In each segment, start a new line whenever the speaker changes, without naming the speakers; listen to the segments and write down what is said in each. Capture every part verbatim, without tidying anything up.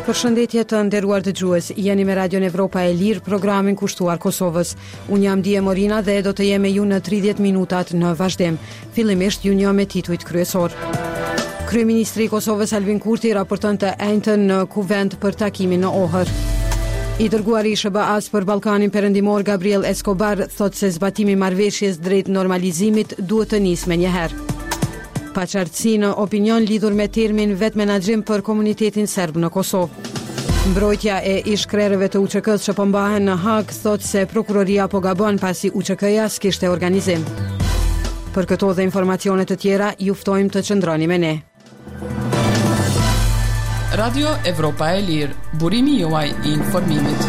Përshëndetje të nderuar dëgjues, jeni me Radion Evropa e Lirë, programin kushtuar Kosovës. Unë jam Dije Morina dhe do të jem me ju në tridhjetë minutat në vazhdim. Fillimisht ju njoh me titujt kryesor. Kryeministri i Kosovës Albin Kurti raporton të enjtën në Kuvend për takimin në Ohër. I dërguari i S B A-s për Ballkanin Perëndimor Gabriel Escobar thotë se zbatimi i marrëveshjes drejt normalizimit duhet të nisë menjëherë. Pa qartësi në opinion lidhur me termin vetë menaxhim për komunitetin serb në Kosovë. Mbrojtja e ish-krerëve të U Q K-s që po mbahen në Hag thotë se prokuroria po gabon pasi U Q K-ja s'kishte organizim. Për këto dhe informacione të tjera, ju ftojmë të qëndroni me ne.
Radio Evropa e Lirë, burimi juaj i informimit.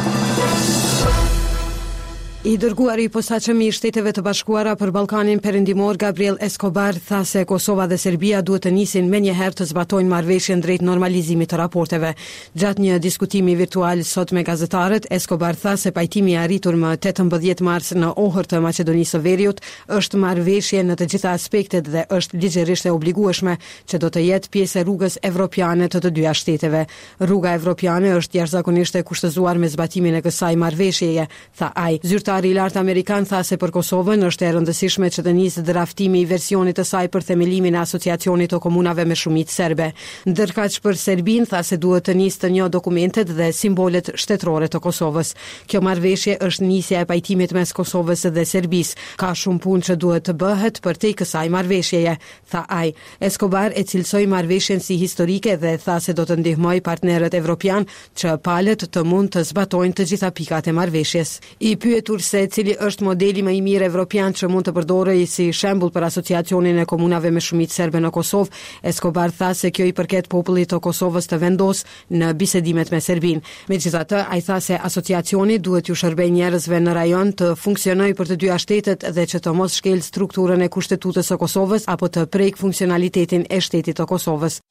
I dërguari i posaçëm i Shteteve të Bashkuara për Ballkanin Perëndimor Gabriel Escobar tha se Kosova dhe Serbia duhet të nisin menjëherë të zbatojnë marrëveshjen drejt normalizimit të raporteve. Gjatë një diskutimi virtual sot me gazetarët, Escobar tha se pajtimi i arritur më tetëmbëdhjetë mars në Ohër të Maqedonisë së Veriut është marrëveshje në të gjitha aspektet dhe është ligjërisht e obligueshme që do të jetë pjesë e rrugës evropiane të të dyja shteteve. Rruga evropiane është jashtëzakonisht e kushtëzuar me zbatimin e kësaj marrëveshjeje, tha ai. Zyrtari i lartë amerikan tha se për Kosovën është e rëndësishme që të nisë draftimi i versionit të saj për themelimin e asociacionit të komunave me shumicë serbe. Ndërkaq për Serbin tha se duhet të nisë të njohë dokumentet dhe simbolet shtetërore të Kosovës. Kjo marrëveshje është nisja e pajtimit mes Kosovës dhe Serbisë. Ka shumë punë që duhet të bëhet për te kësaj marrëveshjeje, tha ai. Escobar e cilësoi marrëveshjen si historike dhe tha se do të ndihmojë partnerët evropian që palët të mund të zbatojnë të gjitha pikat e marrëveshjes. I pyetur se cili është modeli më i mirë evropian që mund të përdorej si shembull për asociacionin e komunave me shumicë serbe në Kosovë, Escobar tha se kjo i përket popullit të Kosovës të vendos në bisedimet me Serbin. Megjithatë, ai tha se asociacioni duhet ju shërbejë njerëzve në rajon të funksionojë për të dyja shtetet dhe që të mos shkel strukturën e kushtetutës së Kosovës apo të prek funksionalitetin e shtetit të Kosovës.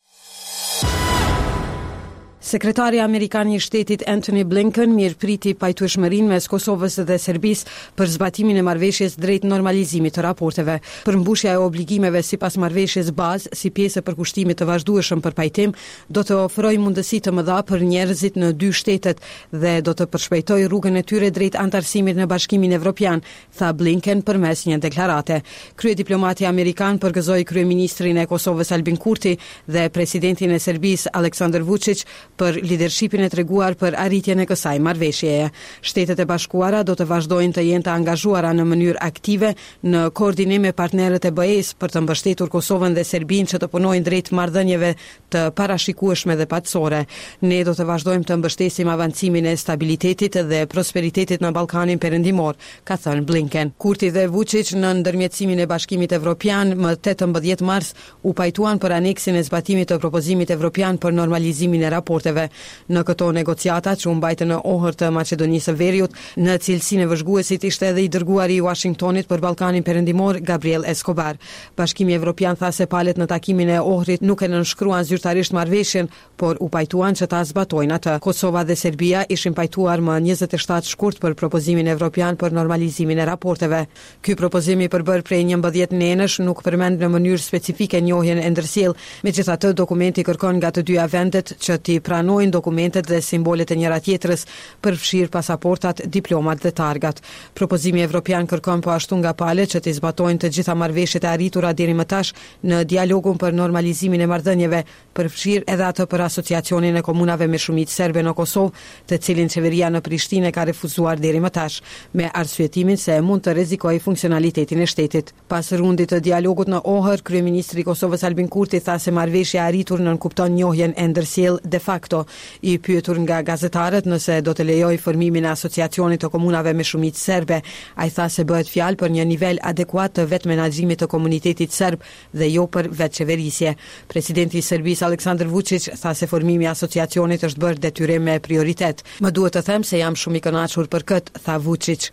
Sekretari Amerikan i Shtetit Antony Blinken mirëpriti pajtueshmërinë mes Kosovës dhe Serbisë për zbatimin e marrëveshjes drejt normalizimit të raporteve. Përmbushja e obligimeve sipas marrëveshjes bazë si pjesë e përkushtimit të vazhdueshëm për pajtim do të ofrojë mundësi të mëdha për njerëzit në dy shtetet dhe do të përshpejtojë rrugën e tyre drejt antarësimit në Bashkimin Evropian, tha Blinken përmes një deklarate. Kryediplomati amerikan përgëzoi kryeministrin e Kosovës Albin Kurti dhe presidentin e Serbisë Aleksandar Vučić për lidershipin e treguar për arritjen e kësaj marrëveshjeje. Shtetet e Bashkuara do të vazhdojnë të jenë të angazhuara në mënyrë aktive në koordinim me partnerët e B E-s për të mbështetur Kosovën dhe Serbinë që të punojnë drejt marrëdhënieve të parashikueshme dhe patësore. Ne do të vazhdojmë të mbështesim avancimin e stabilitetit dhe prosperitetit në Ballkanin Perëndimor, ka thënë Blinken. Kurti dhe Vučić në ndërmjetësimin e Bashkimit Evropian më tetëmbëdhjetë mars u pajtuan për aneksin e zbatimit të propozimit evropian për normalizimin e raporteve. Në këto negociata që u mbajtën në Ohër të Maqedonisë së Veriut, në cilësinë e vëzhguesit ishte edhe i dërguari i Washingtonit për Ballkanin Perëndimor Gabriel Escobar. Bashkimi Evropian tha se palët në takimin e Ohrit nuk e nënshkruan zyrtarisht marrëveshjen, por u pajtuan që ta zbatojnë atë. Kosova dhe Serbia ishin pajtuar më njëzet e shtatë shkurt për propozimin evropian për normalizimin e raporteve. Ky propozim i përbër prej njëmbëdhjetë nënësh nuk përmend në mënyrë specifike njohjen e ndërsjell. Megjithatë, dokumenti kërkon nga të dyja vendet që ti pranojnë dokumentet dhe simbolet e njëra tjetrës, përfshirë pasaportat, diplomat dhe targat. Propozimi evropian kërkon po ashtu nga palët që të zbatojnë të gjitha marrëveshjet e arritura deri më tash në dialogun për normalizimin e marrëdhënieve, përfshirë edhe atë për asociacionin e komunave me shumicë serbe në Kosovë, të cilin qeveria në Prishtinë ka refuzuar deri më tash, me arsyetimin se mund të rrezikojë funksionalitetin e shtetit. Pas rundit të dialogut në Ohër, kryeministri i Kosovës Albin Kurti tha se marrëveshja e arritur nënkupton njohjen e ndërsjellë de facto. I pyetur nga gazetarët nëse do të lejoj formimin e asociacionit të komunave me shumicë serbe, ai tha se bëhet fjalë për një nivel adekuat të vetë menaxhimit të komunitetit serb dhe jo për vetë qeverisje. Presidenti i Serbisë Aleksandar Vučić tha se formimi i asociacionit është bërë detyrim me prioritet. Më duhet të them se jam shumë i kënaqur për këtë, tha Vučić.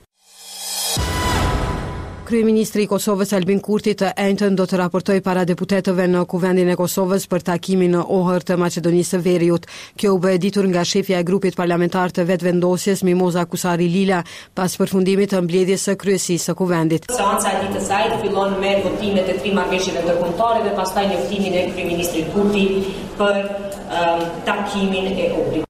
Kryeministri i Kosovës Albin Kurti të enjtën do të raportojë para deputetëve në Kuvendin e Kosovës për takimin në Ohër të Maqedonisë së Veriut. Kjo u bë ditur nga shefja e grupit parlamentar të vetëvendosjes Mimoza Kusari Lila pas përfundimit të mbledhjes së kryesisë së Kuvendit.
Seanca e ditës së saj fillon me votimet e tri marrëveshjeve ndërkombëtare dhe pastaj njoftimin e kryeministrit Kurti për um, takimin e Ohrit.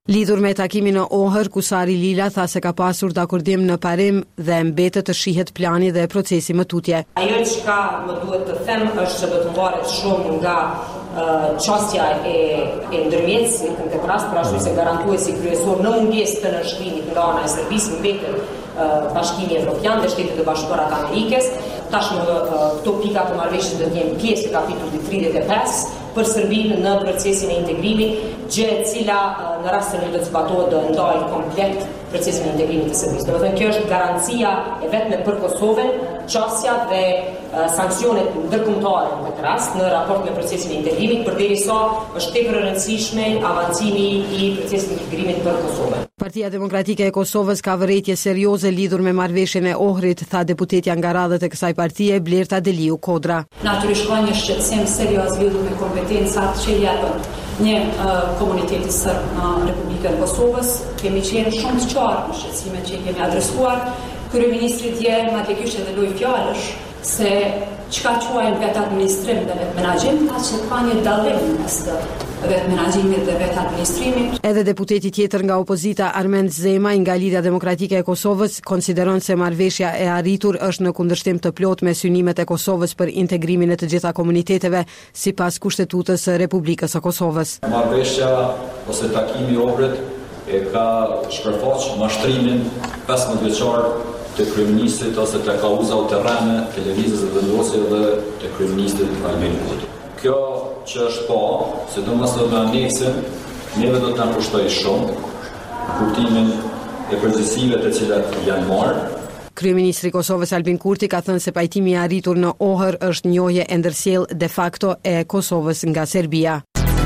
Lidhur me takimin në Ohër, Kusari Lila tha se ka pasur dakordim në parim dhe mbetet të shihet plani dhe procesi më tutje.
Ajo çka më duhet të them është se do të mbaret shumë nga çështja e, e ndërmjetësit në këtë rast, pra është se garantuesi kryesor në mungesë të nënshkrimit nga ana e Serbisë mbetet Bashkimi Evropian dhe Shtetet e Bashkuara të Amerikës. Tashmë këto pika të marrëveshjes do të jenë pjesë e kapitullit tridhjetë e pesë për Serbinë në procesin e integrimit, gjë e cila në rastin e do të zbatohet do ndajë komplet procesin e integrimit të Serbisë. Domethënë kjo është garancia e vetme për Kosovën, çështja dhe sanksionet ndërkombëtare në këtë rast në raport me procesin e integrimit, përderisa është tepër e rëndësishme avancimi i procesit të integrimit për Kosovën.
Partia Demokratike e Kosovës ka vërejtje serioze lidhur me marrëveshjen e Ohrit, tha deputetja nga radhët e kësaj partie Blerta Deliu Kodra.
Natyrisht ka një shqetësim serioz lidhur me kompetencat që japën një uh, komuniteti sërb në Republikën e Kosovës. Kemi qenë shumë të qartë në shqetësimet që i kemi adresuar. Kryeministri dje madje kishte edhe lojë fjalësh se çka quajnë vetë administrim dhe vetë menaxhim, atë që ka një dallim mes të vetë menaxhimit dhe vetë administrimit.
Edhe deputeti tjetër nga opozita Armend Zema nga Lidhja Demokratike e Kosovës konsideron se marrëveshja e arritur është në kundërshtim të plot me synimet e Kosovës për integrimin e të gjitha komuniteteve sipas Kushtetutës së Republikës së Kosovës.
Marrëveshja ose takimi i Ohrit e ka shpërfaq mashtrimin pesëmbëdhjetë vjeçar të kryeministrit ose të kauza terrene, televizës dhe vendosje dhe të kryeministrit Albin Kurti. Kjo që është po, sidomos do të aneksin, neve do të na kushtoj shumë kuptimin e përgjegjësive të cilat janë marrë.
Kryeministri i Kosovës Albin Kurti ka thënë se pajtimi i arritur në Ohër është njohje e ndërsjellë de facto e Kosovës nga Serbia.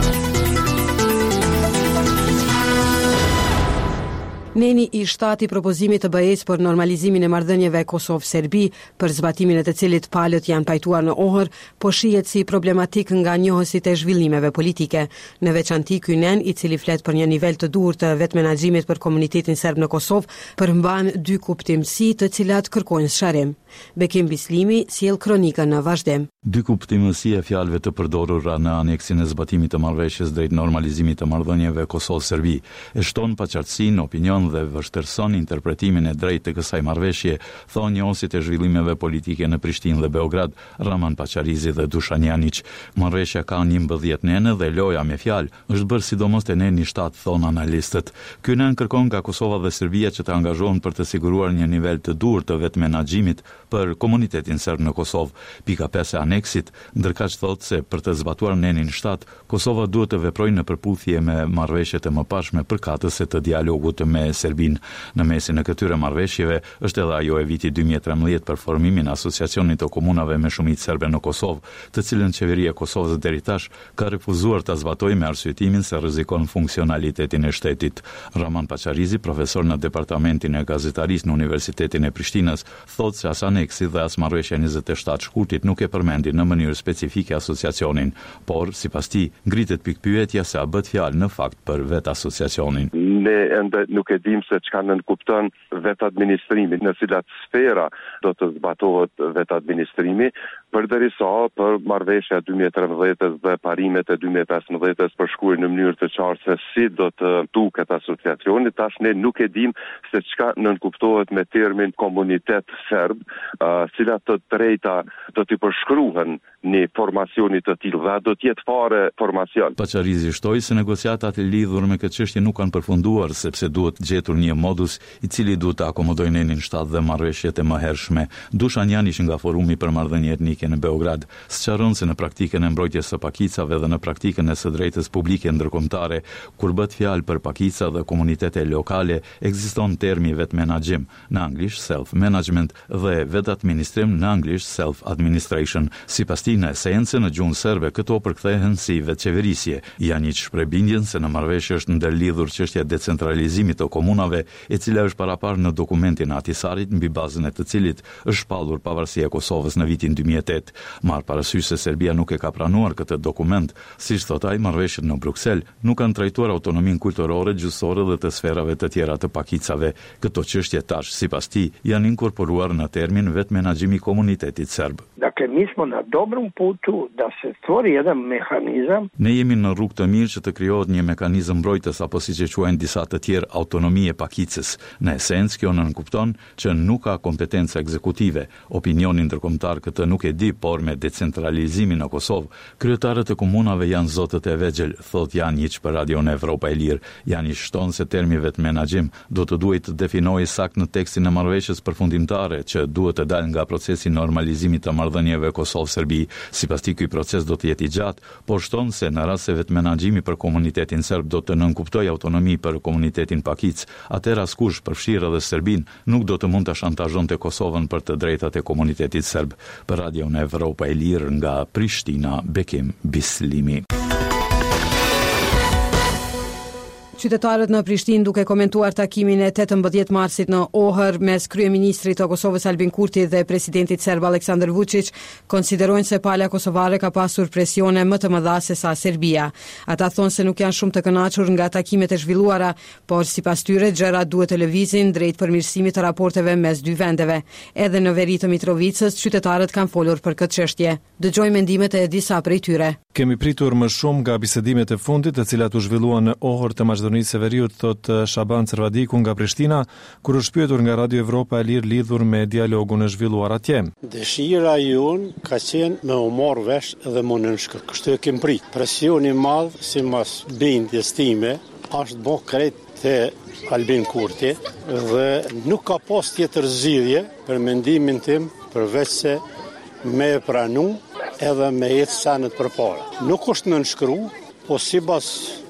Neni i shtati propozimit të B E S për normalizimin e marrëdhënieve Kosovë-Serbi, për zbatimin e të cilit palët janë pajtuar në Ohër, po shihet si problematik nga njohësit e zhvillimeve politike. Në veçanti ky nen, i cili flet për një nivel të duhur të vetë menaxhimit për komunitetin serb në Kosovë, përmban dy kuptimësi të cilat kërkojnë sharrim. Bekim Bislimi sjell kronikën në vazhdim.
Dy kuptimësi e fjalëve të përdorura në aneksin e zbatimit të marrëveshjes drejt normalizimit të marrëdhënieve Kosovë-Serbi e shton paqartësinë, opinion dhe vështirëson interpretimin e drejtë të kësaj marrëveshje, thonë njohësit e zhvillimeve politike në Prishtinë dhe Beograd, Raman Paqarizi dhe Dušan Janić. Marrëveshja ka njëmbëdhjetë nene dhe loja me fjalë është bërë sidomos te neni shtat, thonë analistët. Ky nen kërkon nga Kosova dhe Serbia që të angazhohen për të siguruar një nivel të duhur të vetë menaxhimit për komunitetin serb në Kosovë. Pika pesë e aneksit ndërkaq thotë se për të zbatuar nenin shtat, Kosova duhet të veprojë në përputhje me marrëveshjet e mëparshme përkatëse të dialogut me Serbinë. Në mesin e këtyre marrëveshjeve është edhe ajo e vitit dy mijë e trembëdhjetë për formimin e Asociacionit të Komunave me Shumicë Serbe në Kosovë, të cilën qeveria e Kosovës deri tash ka refuzuar ta zbatojë me arsyetimin se rrezikon funksionalitetin e shtetit. Raman Paqarizi, profesor në departamentin e gazetarisë në Universitetin e Prishtinës, thotë se as aneksi dhe as marrëveshja njëzet e shtatë shkurtit nuk e përmendin në mënyrë specifike asociacionin, por sipas tij ngritet pikpyetja se a bëhet fjalë në fakt për vetë asociacionin.
Ne ende nuk e dim se çka nënkupton vetë administrimi, në cilat sfera do të zbatohet vetë administrimi, përderisa për marrëveshja dy mijë e trembëdhjetës dhe parimet e dy mijë e pesëmbëdhjetës përshkruajnë në mënyrë të qartë se si do të duket asociacioni. Tash ne nuk e dim se çka nënkuptohet me termin komunitet serb, uh, cilat të drejta do t'i përshkruhen një formacioni të tillë dhe do të jetë fare formacion.
Paqarizi shtoi se negociatat e lidhur me këtë çështje nuk kanë përfunduar sepse duhet gjetur një modus i cili duhet të akomodojë nenin shtat dhe marrëveshjet e mëhershme. Dušan Janić nga Forumi për marrëdhënie etnike në Beograd sqaron se në praktikën e mbrojtjes së pakicave dhe në praktikën e së drejtës publike ndërkombëtare, kur bëhet fjalë për pakica dhe komunitete lokale, ekziston termi vetë menaxhim, në anglisht self management dhe vetë administrim, në anglisht self administration. Sipas tij, në esencë në gjuhën serbe këto përkthehen si vetëqeverisje. Janić shpreh bindjen se në marrëveshje është ndërlidhur çështja e decentralizimit të komunave, e cila është paraparë në dokumentin e Ahtisarit, mbi bazën e të cilit është shpallur pavarësia e Kosovës në vitin dy mijë e tetë. Marr parasysh se Serbia nuk e ka pranuar këtë dokument, siç thot ai, marrëveshjet në Bruksel nuk kanë trajtuar autonominë kulturore, gjysore dhe të sferave të tjera të pakicave. Këto çështje tash, sipas tij, janë inkorporuar në termin vetë menaxhimi i komunitetit serb.
Dakle, mi smo na dobrom putu da se stvori jedan mehanizam.
Ne jemi në rrugë të mirë që të krijohet një mekanizëm mbrojtës apo siç e quajnë disa të tjerë autonomie pakicës. Në esencë kjo nënkupton që nuk ka kompetenca ekzekutive. Opinioni ndërkombëtar këtë nuk e di, por me decentralizimin në Kosovë, kryetarët e komunave janë zotët e vegjël, thot Janić për Radion Evropa e Lirë. Janić shton se termi vetë menaxhim do të duhet të definojë sakt në tekstin e marrëveshjes përfundimtare që duhet të dalë nga procesi normalizimit të marrëdhënieve Kosovë-Serbi. Sipas tij ky proces do të jetë i gjatë, por shton se në rast se vetë menaxhimi për komunitetin serb do të nënkuptojë autonomi për komunitetin pakic, atëherë askush, përfshirë edhe Serbin, nuk do të mund të shantazhonte Kosovën për të drejtat e komunitetit serb. Për Radion Evropa e Lirë nga Prishtina, Bekim Bislimi.
Qytetarët në Prishtinë duke komentuar takimin e tetëmbëdhjetë marsit në Ohër mes kryeministrit të Kosovës Albin Kurti dhe presidentit serb Aleksandar Vučić, konsiderojnë se palja kosovare ka pasur presione më të mëdha se sa Serbia. Ata thonë se nuk janë shumë të kënaqur nga takimet e zhvilluara, por sipas tyre gjërat duhet të lëvizin drejt përmirësimit të raporteve mes dy vendeve. Edhe në veri të Mitrovicës, qytetarët kanë folur për këtë çështje. Dëgjojmë mendimet e disa prej tyre.
Kemi pritur më shumë nga bisedimet e fundit, të cilat u zhvilluan në Ohër të Maqedonisë së Veriut, thot Shaban Cervadiku nga Prishtina, kur u shpyetur nga Radio Evropa e Lirë lidhur me dialogun e zhvilluar atje.
Dëshira jon ka qenë me u marrë vesh dhe më nënshkë. Kështu e kem prit. Presioni i madh sipas bindjes time është bë krejt te Albin Kurti dhe nuk ka pas tjetër zgjidhje për mendimin tim përveç se me e pranu edhe me jetë sanet për para. Nuk është nënshkru, po sipas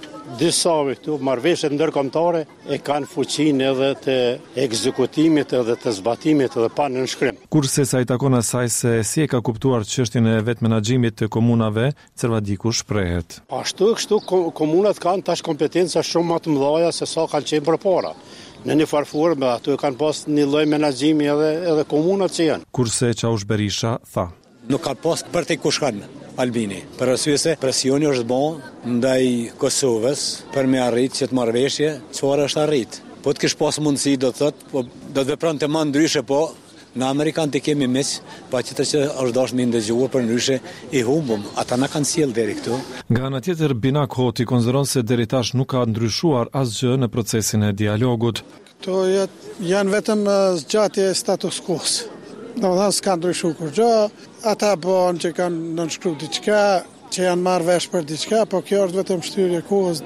disa këtu marrëveshjet ndërkombëtare e kanë fuqinë edhe të ekzekutimit edhe të zbatimit edhe pa nënshkrim.
Kurse sa i takon asaj se si e ka kuptuar çështjen e vetë menaxhimit të komunave, Cervadiku shprehet.
Ashtu kështu komunat kanë tash kompetenca shumë më të mëdha se sa kanë qenë përpara. Në një farë me ato kanë pas një lloj menaxhimi edhe edhe komunat që janë.
Kurse Çaush Berisha tha:
Nuk ka pas për të kushkan Albini, për arsye se presioni është bën ndaj Kosovës për me arrit që të marrëveshje, çfarë është arrit. Po të kish pas mundësi do thot, po do të vepronte më ndryshe, po në Amerikan të kemi miq, pa që të që është dashur me ndëgjuar për ndryshe i humbum, ata na kanë sjell deri këtu.
Nga ana tjetër Binak Hoti konsideron se deri tash nuk ka ndryshuar asgjë në procesin e dialogut.
Këto janë vetëm zgjatje status quo-s. Në më thënë s'ka ndryshu kur gjë, ata bënë që kanë nënshkru diqka, që janë marrë vesh për diqka, po kjo është vetëm shtyrje kohës.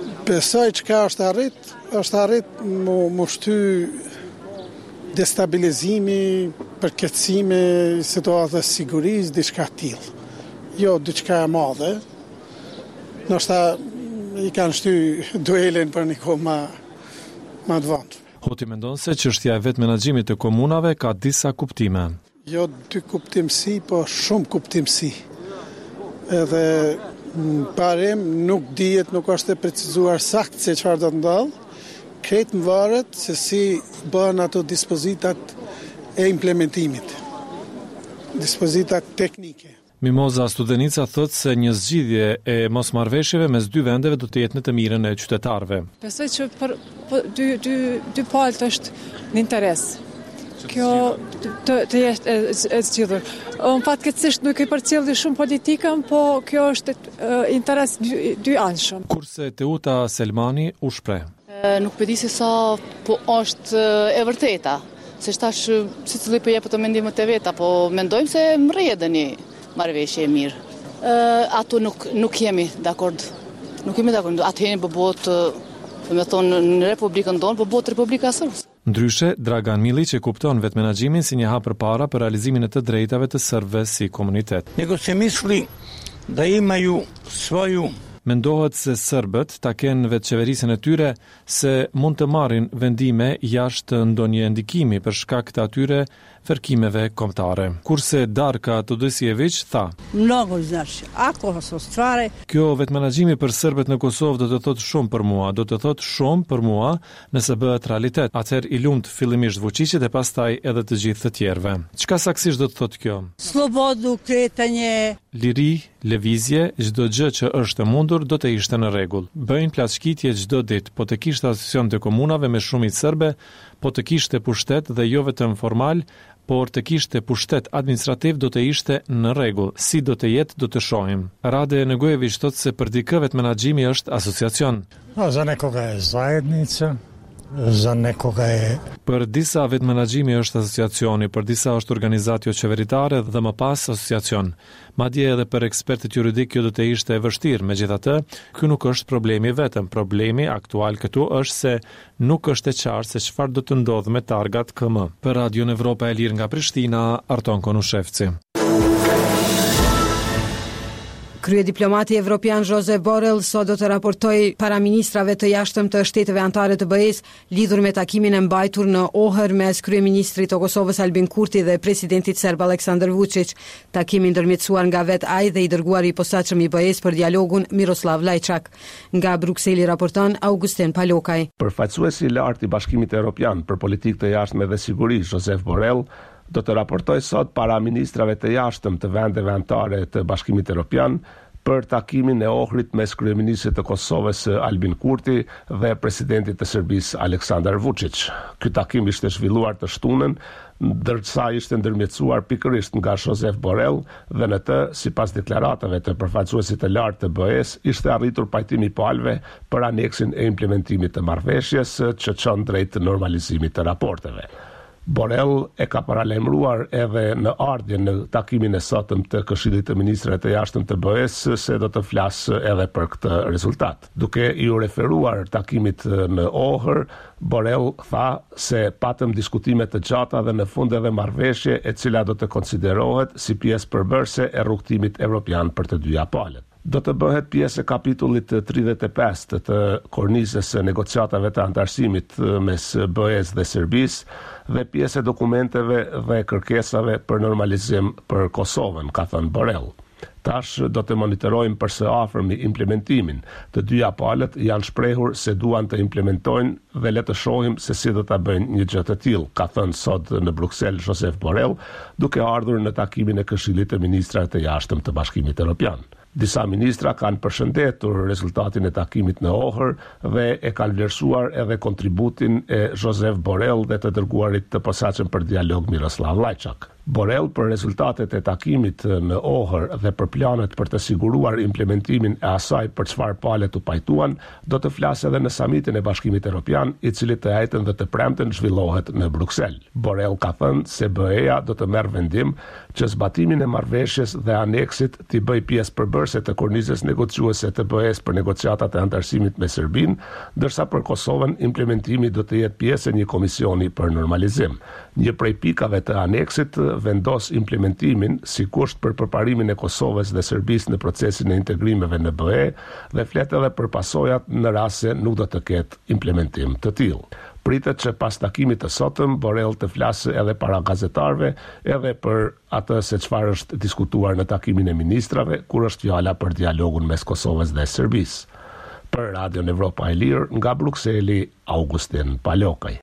Besoj që ka është arrit, është arrit mu, mu shty destabilizimi, përkëtësimi, situatës siguris, diqka tillë. Jo, diqka e madhe, nështë i kanë shty duelin për një kohë ma, ma të vëndë.
Hoti mendon se çështja e vetë menaxhimit të komunave ka disa kuptime.
Jo dy kuptimsi, po shumë kuptimsi. Edhe parim nuk dihet, nuk është e precizuar sakt se çfarë do të ndodhë. Krejt më varet se si bëhen ato dispozitat e implementimit. Dispozitat teknike.
Mimoza Studenica thot se një zgjidhje e mosmarrveshjeve mes dy vendeve do të jetë në të mirën e qytetarëve.
Besoj që për, për dy dy dy palët është në interes. Kjo të të jetë e, e zgjidhur. Në fatkeqësisht nuk e përcjellë shumë politikën, po kjo është e, interes dy, dy anshëm.
Kurse Teuta Selmani u shpreh.
Nuk po di se sa po është e vërteta. Se tash secili po jep të mendimet e veta, po mendojmë se mrjedheni marrëveshje e mirë. Uh, ato nuk nuk jemi dakord. Nuk jemi dakord. Ato jeni bëbot, me thonë në Republikën tonë, bëbot Republika e Sërbës.
Ndryshe, Dragan Milić e kupton vetë menaxhimin si një hap përpara për realizimin e të drejtave të serbëve si komunitet.
Nego se misli da imaju svoju.
Mendohet se serbët ta kenë vetë qeverisën e tyre se mund të marrin vendime jashtë ndonjë ndikimi për shkak të atyre fërkimeve kombëtare. Kurse Darka Todosijević tha:
Mnogo znači, ako su stvari.
Kjo vetë menaxhimi për serbët në Kosovë do të thotë shumë për mua, do të thotë shumë për mua nëse bëhet realitet. Atëherë i lumt fillimisht Vučićit e pastaj edhe të gjithë të tjerëve. Çka saktësisht do të thotë kjo?
Slobodu kretanje.
Liri, lëvizje, çdo gjë që është e mundur do të ishte në rregull. Bëjnë plaçkitje çdo ditë, po të kishte asociacion të komunave me shumicë serbe, po të kishte pushtet dhe jo vetëm formal, por të kishte pushtet administrativ do të ishte në rregull. Si do të jetë, do të shohim. Rade Negojević thotë se për dikë vetë menaxhimi është asociacion.
No, za nekoga je zajednica, za nekoga je...
Për disa vetë menaxhimi është asociacioni, për disa është organizatë jo qeveritare dhe më pas asociacion. Madje edhe për ekspertët juridik kjo do të ishte e vështirë, megjithatë, ky nuk është problemi vetëm. Problemi aktual këtu është se nuk është e qartë se çfarë do të ndodhë me targat K M. Për Radion Evropa e Lirë nga Prishtina, Arton Konushevci.
Kryediplomati evropian Josep Borrell sot do të raportojë para ministrave të jashtëm të shteteve anëtare të B E-s lidhur me takimin e mbajtur në Ohër mes kryeministrit të Kosovës Albin Kurti dhe presidentit serb Aleksandar Vučić. Takimi ndërmjetësuar nga vetë ai dhe i dërguari i posaçëm i B E-s për dialogun Miroslav Lajçak. Nga Brukseli raporton Augustin Palokaj.
Përfaqësuesi i lartë i Bashkimit Evropian për politikë të jashtme dhe siguri, Josep Borrell, do të raportoj sot para ministrave të jashtëm të vendeve anëtare të Bashkimit Evropian për takimin e Ohrit mes kryeministrit të Kosovës Albin Kurti dhe presidentit të Serbisë Aleksandar Vučić. Ky takim ishte zhvilluar të shtunën, ndërsa ishte ndërmjetësuar pikërisht nga Josep Borrell dhe në të, sipas deklaratave të përfaqësuesit të lartë të B E-s, ishte arritur pajtimi i palëve për aneksin e implementimit të marrëveshjes që çon drejt normalizimit të raporteve. Borrell e ka paralajmëruar edhe në ardhmën në takimin e sotëm të Këshillit të Ministrave të Jashtëm të B E-s se do të flasë edhe për këtë rezultat. Duke i referuar takimit në Ohër, Borrell tha se patëm diskutime të gjata dhe në fund edhe marrëveshje e cila do të konsiderohet si pjesë përbërëse e rrugtimit evropian për të dyja palët. Do të bëhet pjesë e kapitullit tridhjetë e pesë të kornizës së negociatave të antarësimit mes B E-s dhe Serbisë dhe pjesë e dokumenteve dhe kërkesave për normalizim për Kosovën, ka thënë Borrell. Tash do të monitorojmë për së afërmi implementimin. Të dyja palët janë shprehur se duan të implementojnë dhe le të shohim se si do ta bëjnë një gjë të tillë, ka thënë sot në Bruksel Josep Borrell, duke ardhur në takimin e Këshillit të Ministrave të Jashtëm të Bashkimit Evropian. Disa ministra kanë përshëndetur rezultatin e takimit në Ohër dhe e kanë vlerësuar edhe kontributin e Josep Borrell dhe të dërguarit të posaçëm për dialog Miroslav Lajçak. Borrell për rezultatet e takimit në Ohër dhe për planet për të siguruar implementimin e asaj për çfarë palët u pajtuan, do të flasë edhe në samitin e Bashkimit Evropian, i cili të njëjtën dhe të premten zhvillohet në Bruksel. Borrell ka thënë se B E-ja do të merr vendim që zbatimin e marrëveshjes dhe aneksit t'i bëj pjesë përbërëse të kornizës negociuese të B E-s për negociatat e antarësimit me Serbinë, ndërsa për Kosovën implementimi do të jetë pjesë e një komisioni për normalizim. Një prej pikave të aneksit vendos implementimin si kusht për përparimin e Kosovës dhe Serbisë në procesin e integrimeve në B E dhe flet edhe për pasojat në rast se nuk do të ketë implementim të tillë. Pritet që pas takimit të sotëm, Borrell të flasë edhe para gazetarve, edhe për atë se çfarë është diskutuar në takimin e ministrave, kur është fjala për dialogun mes Kosovës dhe Serbisë. Për Radion Evropa e Lirë, nga Brukseli, Augustin Palokaj.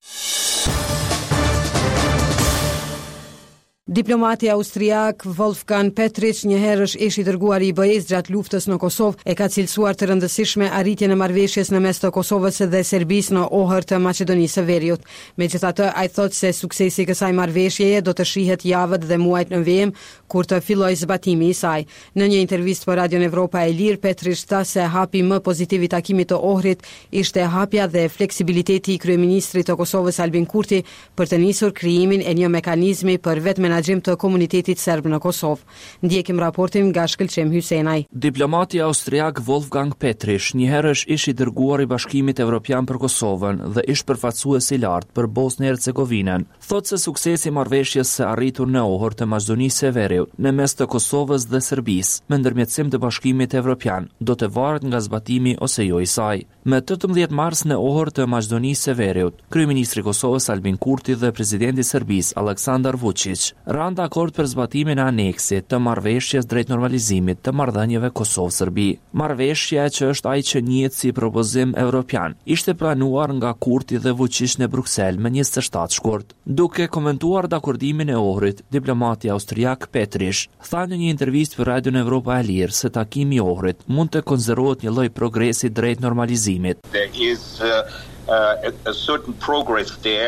Diplomati austriak Wolfgang Petritsch, një herësh ish i dërguari i B E-s gjatë luftës në Kosovë, e ka cilësuar të rëndësishme arritjen e marrëveshjes në mes të Kosovës dhe Serbisë në Ohër të Maqedonisë së Veriut. Megjithatë, ai thotë se suksesi i kësaj marrëveshjeje do të shihet javët dhe muajt në vijim, kur të fillojë zbatimi i saj. Në një intervistë për Radion Evropa e Lirë, Petritsch tha se hapi më pozitiv i takimit të Ohrit ishte hapja dhe fleksibiliteti i kryeministrit të Kosovës Albin Kurti për të nisur krijimin e një mekanizmi për vetë menaxhim të komunitetit serb në Kosovë. Ndjekim raportin nga Shkëlqem Hysenaj.
Diplomati austriak Wolfgang Petritsch, një herësh ish i dërguar i Bashkimit Evropian për Kosovën dhe ish përfaqësues i lartë për Bosnjë Hercegovinën, thotë se suksesi i marrëveshjes së arritur në Ohër të Maqedonisë së Veriut në mes të Kosovës dhe Serbisë me ndërmjetësim të Bashkimit Evropian do të varet nga zbatimi ose jo i saj. Me tetëmbëdhjetë mars në Ohër të Maqedonisë së Veriut, kryeministri i Kosovës Albin Kurti dhe presidenti i Serbisë Aleksandar Vučić rand akord për zbatimin e aneksit të marrëveshjes drejt normalizimit të marrëdhënieve Kosovë-Serbi. Marrëveshja që është ai që njihet si propozim evropian, ishte planuar nga Kurti dhe Vučić në Bruksel me njëzet e shtatë shkurt. Duke komentuar dakordimin e Ohrit, diplomati austriak Petritsch tha në një intervistë për Radion Evropa e Lirë se takimi i Ohrit mund të konsiderohet një lloj progresi drejt normalizimit.
There is uh, uh, a certain progress there.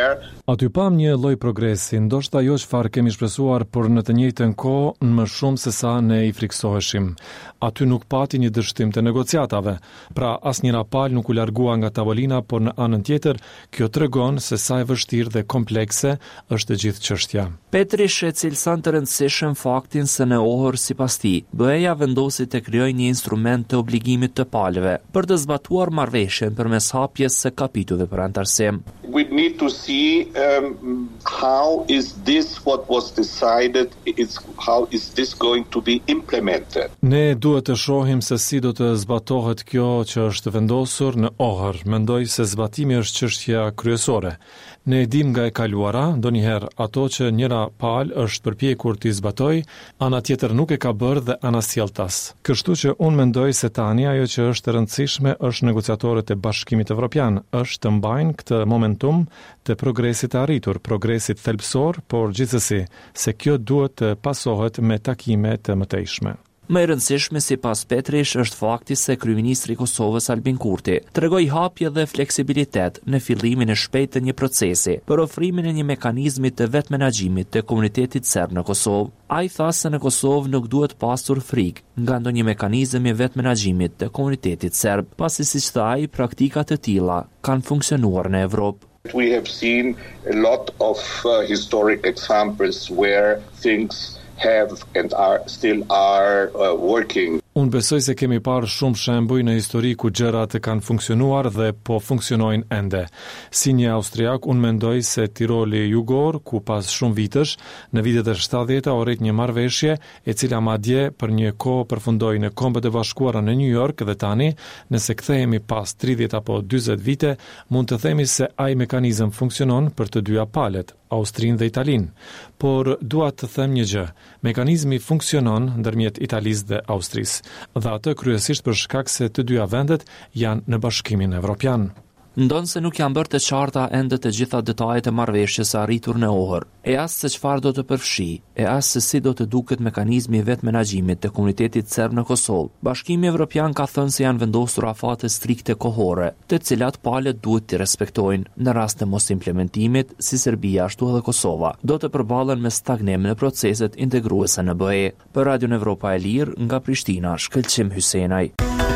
Aty pam një lloj progresi, ndoshta jo çfarë kemi shpresuar, por në të njëjtën kohë më shumë se sa ne i friksoheshim. Aty nuk pati një dështim të negociatave, pra asnjëra palë nuk u largua nga tavolina, por në anën tjetër, kjo tregon se sa e vështirë dhe komplekse është e gjithë çështja.
Petrish e cilëson të rëndësishëm faktin se në Ohër, sipas tij, B E-ja vendosi të krijojë një instrument të obligimit të palëve për të zbatuar marrëveshjen përmes hapjes së kapitujve për antarësim.
We need to see um, how is this what was decided, it's, how is this going to be implemented.
Ne duhet të shohim se si do të zbatohet kjo që është vendosur në Ohër. Mendoj se zbatimi është çështja kryesore. Ne e dim nga e kaluara, ndonjëherë ato që njëra palë është përpjekur t'i zbatoj, ana tjetër nuk e ka bërë dhe ana sjelltas. Kështu që unë mendoj se tani ajo që është e rëndësishme është negociatorët e Bashkimit Evropian, është të mbajnë këtë momentum të progresit të arritur, progresit thelbësor, por gjithsesi se kjo duhet të pasohet me takime të mëtejshme.
Më e rëndësishme sipas Petrish është fakti se kryeministri i Kosovës Albin Kurti tregoi hapje dhe fleksibilitet në fillimin e shpejtë të një procesi për ofrimin e një mekanizmi të vetë menaxhimit të komunitetit serb në Kosovë. Ai tha se në Kosovë nuk duhet pasur frikë nga ndonjë mekanizëm i vetë menaxhimit të komunitetit serb, pasi siç tha ai, praktika të tilla kanë funksionuar në Evropë.
We have seen a lot of uh, historic examples where things have and are still are uh, working.
Unë besoj se kemi parë shumë shembuj në histori ku gjërat kanë funksionuar dhe po funksionojnë ende. Si një austriak, unë mendoj se Tiroli Jugor, ku pas shumë vitësh, në vitet e shtatdhjetë orrit një marrëveshje, e cila madje për një kohë përfundoi në Kombet e Bashkuara në New York dhe tani, nëse kthehemi pas tridhjetë apo dyzet vite, mund të themi se ai mekanizëm funksionon për të dyja palët, Austrinë dhe Italinë. Por dua të them një gjë, mekanizmi funksionon ndërmjet Italisë dhe Austrisë, dhe atë kryesisht për shkak se të dyja vendet janë në Bashkimin Evropian.
Ndonë se nuk janë bërë të qarta ende të gjitha detajet e marrëveshjes së arritur në Ohër, e as se çfarë do të përfshi, e as se si do të duket mekanizmi i vetë menaxhimit të komunitetit serb në Kosovë. Bashkimi Evropian ka thënë se janë vendosur afate strikte kohore, të cilat palët duhet të respektojnë. Në rast të mos implementimit, si Serbia ashtu edhe Kosova, do të përballen me stagnim në proceset integruese në B E. Për Radion Evropa e Lirë, nga Prishtina, Shkëlqim Hysenaj.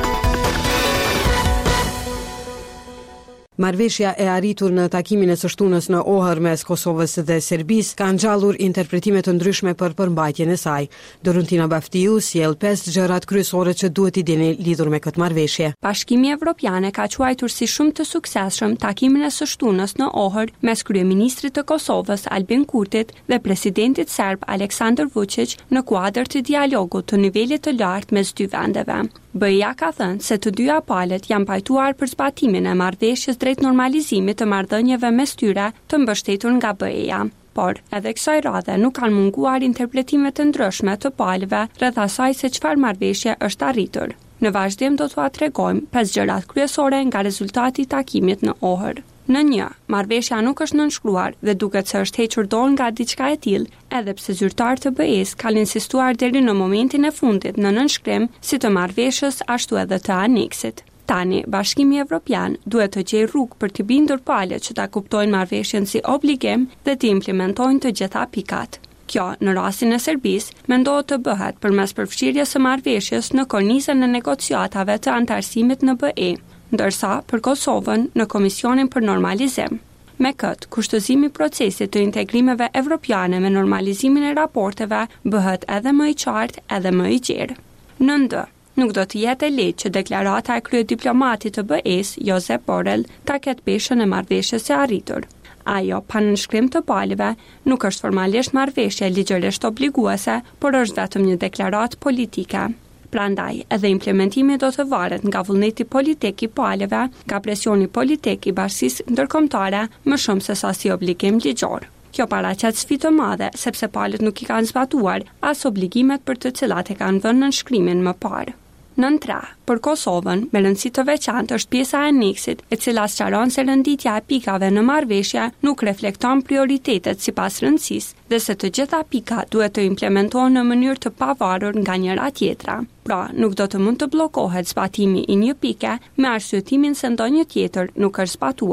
Marrëveshja e arritur në takimin e së shtunës në Ohër mes Kosovës dhe Serbisë ka ngjallur interpretime të ndryshme për përmbajtjen e saj. Dorontina Baftiu sjell pesë gjërat kryesore që duhet i dini lidhur me këtë marrëveshje.
Bashkimi Evropian ka quajtur si shumë të suksesshëm takimin e së shtunës në Ohër mes kryeministrit të Kosovës Albin Kurtit dhe presidentit serb Aleksandar Vučić në kuadër të dialogut të nivelit të lartë mes dy vendeve. B E-ja ka thënë se të dyja palët janë pajtuar për zbatimin e marrëveshjes drejt normalizimit të marrëdhënieve mes tyre të mbështetur nga B E-ja. Por, edhe kësaj radhe nuk kanë munguar interpretime të ndryshme të palëve rreth asaj se çfarë marrëveshje është arritur. Në vazhdim do t'ua tregojmë pesë gjërat kryesore nga rezultati i takimit në Ohër. Në një, marrëveshja nuk është nënshkruar dhe duket se është hequr dorë nga diçka e tillë, edhe pse zyrtarët e B E-s kanë insistuar deri në momentin e fundit në nënshkrim si të marrëveshjes ashtu edhe të aneksit. Tani, Bashkimi Evropian duhet të gjejë rrugë për të bindur palët që ta kuptojnë marrëveshjen si obligim dhe të implementojnë të gjitha pikat. Kjo, në rastin e Serbisë, mendohet të bëhet përmes përfshirjes së marrëveshjes në kornizën e negociatave të antarësimit në B E, ndërsa për Kosovën në Komisionin për Normalizim. Me këtë, kushtëzimi i procesit të integrimeve evropiane me normalizimin e raporteve bëhet edhe më i qartë edhe më i gjerë. Në ndë, nuk do të jetë e lehtë që deklarata e kryediplomatit të B E-s, Josep Borrell, ta ketë peshën e marrëveshjes së arritur. Ajo, pa nënshkrim të palëve, nuk është formalisht marrëveshje ligjërisht obliguese, por është vetëm një deklaratë politike. Prandaj, edhe implementimi do të varet nga vullneti politik i palëve, nga presioni politik i bashkisë ndërkombëtare, më shumë se sa si obligim ligjor. Kjo paraqet sfidë të madhe, sepse palët nuk i kanë zbatuar as obligimet për të cilat e kanë vënë në shkrimin më parë. Nën tre, për Kosovën, me rëndësi të veçantë është pjesa e aneksit, e cila sqaron se rënditja e pikave në marrëveshje nuk reflekton prioritetet sipas rëndësisë dhe se të gjitha pikat duhet të implementohen në mënyrë të pavarur nga njëra tjetra. Pra, nuk do të mund të bllokohet zbatimi i një pike me arsyetimin se ndonjë tjetër nuk është zbatuar.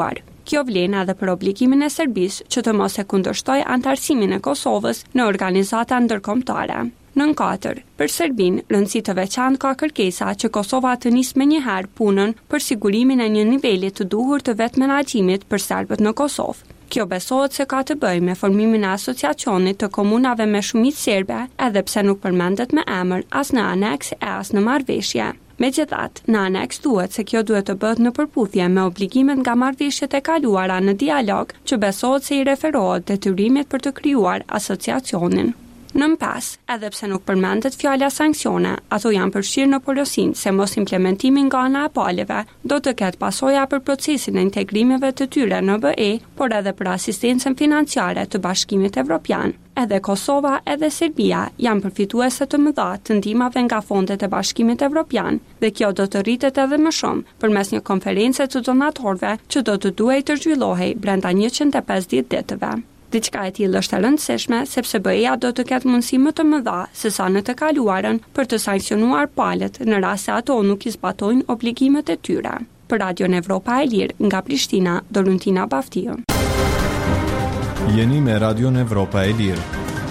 Kjo vlen edhe për obligimin e Serbisë që të mos e kundërshtojë antarësimin e Kosovës në organizata ndërkombëtare. Nën katër, për Serbinë, rëndësi të veçantë ka kërkesa që Kosova të nisë menjëherë punën për sigurimin e një niveli të duhur të vetë menaxhimit për serbët në Kosovë. Kjo besohet se ka të bëjë me formimin e asociacionit të komunave me shumicë serbe, edhe pse nuk përmendet me emër as në aneks e as në marrëveshje. Megjithatë, në aneks thuhet se kjo duhet të bëhet në përputhje me obligimet nga marrëveshjet e kaluara në dialog, që besohet se i referohet detyrimit për të krijuar asociacionin. Nën pas, edhe pse nuk përmendet fjala sanksione, ato janë përfshirë në porosinë se mos implementimi nga ana e palëve do të ketë pasoja për procesin e integrimeve të tyre në B E, por edhe për asistencën financiare të Bashkimit Evropian. Edhe Kosova edhe Serbia janë përfituese të mëdha të ndihmave nga fondet e Bashkimit Evropian dhe kjo do të rritet edhe më shumë përmes një konference të donatorëve që do të duhej të zhvillohej brenda njëqind e pesëdhjetë ditëve. Diçka e tillë është e rëndësishme sepse B E-ja do të ketë mundësi më të mëdha se sa në të kaluarën për të sankcionuar palët në rast se ato nuk i zbatojnë obligimet e tyre. Për Radion Evropa e Lirë nga Prishtina, Doruntina Baftiu.
Jeni me Radion Evropa e Lirë.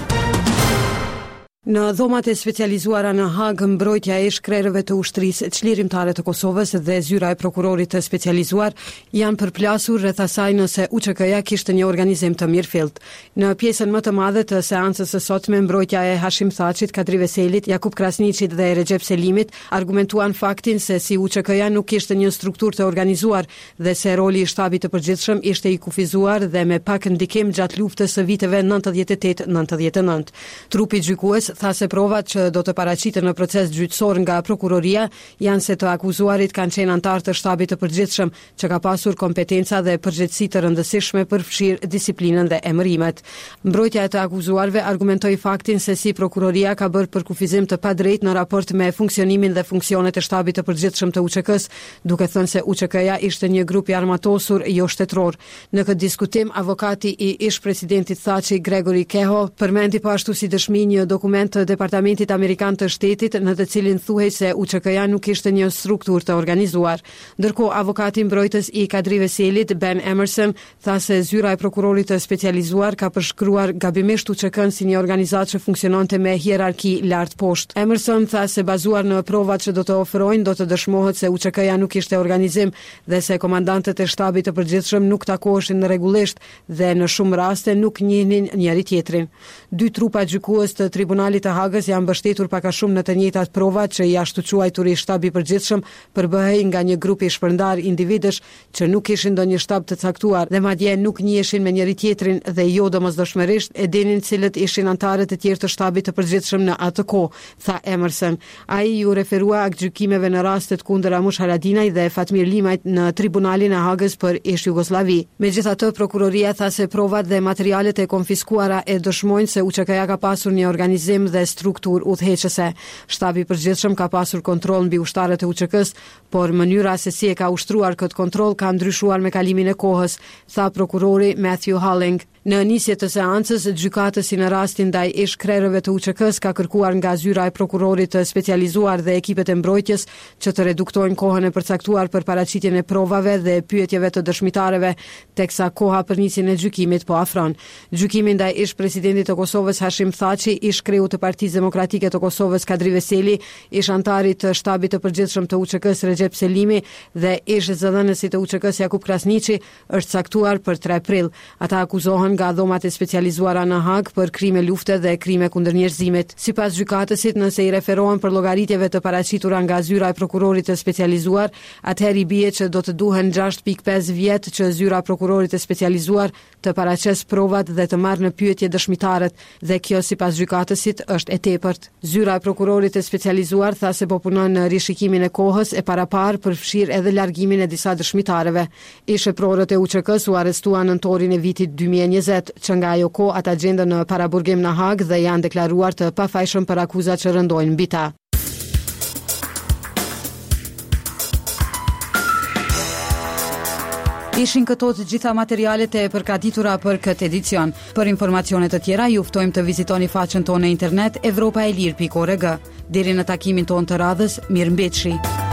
Në dhomat e specializuara në Hag, mbrojtja e shkrerëve të ushtrisë çlirimtare të Kosovës dhe zyra e prokurorit të specializuar janë përplasur rreth asaj nëse U Q K-ja kishte një organizim të mirëfillt. Në pjesën më të madhe të seancës së sotme, mbrojtja e Hashim Thachit, Kadri Veselit, Jakub Krasniqit dhe Recep Selimit argumentuan faktin se si U Q K-ja nuk kishte një strukturë të organizuar dhe se roli i shtabit të përgjithshëm ishte i kufizuar dhe me pak ndikim gjatë luftës së viteve nëntëdhjetë e tetë nëntëdhjetë e nëntë. Trupi gjykues tha se provat që do të paraqiten në proces gjyqësor nga prokuroria janë se të akuzuarit kanë qenë antar të shtabit të përgjithshëm që ka pasur kompetenca dhe përgjegjësi të rëndësishme për fshir disiplinën dhe emërimet. Mbrojtja e të akuzuarve argumentoi faktin se si prokuroria ka bërë përkufizim të padrejtë në raport me funksionimin dhe funksionet e shtabit të përgjithshëm të U Q K-s, duke thënë se U Q K-ja ishte një grup i armatosur jo shtetror. Në këtë diskutim, avokati i ish presidentit Thaçi, Gregory Keho, përmendi po ashtu si dëshmi një dokument të Departamentit Amerikan të Shtetit në të cilin thuhej se U Q K-ja nuk ishte një strukturë të organizuar. Ndërkohë, avokati mbrojtës i Kadri Veselit, Ben Emerson, tha se zyra e prokurorit të specializuar ka përshkruar gabimisht U Q K-n si një organizatë që funksiononte me hierarki lart poshtë. Emerson tha se bazuar në provat që do të ofrojnë do të dëshmohet se U Q K-ja nuk ishte organizim dhe se komandantët e shtabit të përgjithshëm nuk takoheshin rregullisht dhe në shumë raste nuk njihnin njëri tjetrin. Dy trupa gjykues të Tribunalit të Hagës janë mbështetur pak a shumë në të njëjtat prova që i ashtu quajtur i shtabi i përgjithshëm përbëhej nga një grup i shpërndar individësh që nuk kishin ndonjë shtab të caktuar dhe madje nuk njiheshin me njëri tjetrin dhe jo domosdoshmërisht e dinin cilët ishin antarët e tjerë të shtabit të përgjithshëm në atë kohë, tha Emerson. Ai ju referua gjykimeve në rastet kundër Amush Haradinaj dhe Fatmir Limajt në Tribunalin e Hagës për ish Jugosllavi. Megjithatë, prokuroria tha se provat dhe materialet e konfiskuara e dëshmojnë se U Q K-ja ka pasur një organizim dhe strukturë udhëheqëse. Shtabi i përgjithshëm ka pasur kontroll mbi ushtarët e U Q K-s, por mënyra se si e ka ushtruar këtë kontroll ka ndryshuar me kalimin e kohës, tha prokurori Matthew Halling. Në nisje të seancës, gjykatësi në rastin ndaj ish krerëve të U Q K-s ka kërkuar nga zyra e prokurorit të specializuar dhe ekipet e mbrojtjes që të reduktojnë kohën e përcaktuar për paraqitjen e provave dhe pyetjeve të dëshmitarëve, teksa koha për nisjen e gjykimit po afron. Gjykimi ndaj ish presidentit të Kosovës Hashim Thaçi, ish kreu të Partisë Demokratike të Kosovës Kadri Veseli, ish antarit të shtabit të përgjithshëm të U Q K-s Recep Selimi dhe ish zëdhënësit të U Q K-s Jakub Krasniqi është caktuar për tre prill. Ata akuzohen nga dhomat e specializuara në Hag për krime lufte dhe krime kundër njerëzimit. Sipas gjykatësit, nëse i referohen për llogaritjeve të paraqitura nga zyra e prokurorit të specializuar, atëherë i bie që do të duhen gjashtë pikë pesë vjet që zyra e prokurorit të specializuar të paraqes provat dhe të marrë në pyetje dëshmitarët, dhe kjo sipas gjykatësit është e tepërt. Zyra e prokurorit të specializuar tha se po punon në rishikimin e kohës e paraparë për fshirë edhe largimin e disa dëshmitarëve. Isheprorët e U Q K-s u arrestuan në torin e vitit dy mijë e njëzet, që nga ajo kohë ata gjenden në paraburgim në Hag dhe janë deklaruar të pafajshëm për akuzat që rëndojnë mbi ta. Ishin këto të gjitha materialet e përgatitura për këtë edicion. Për informacione të tjera, ju ftojmë të vizitoni faqen tonë në internet evropaelir pikë org. Deri në takimin tonë të radhës, mirëmbëjtje.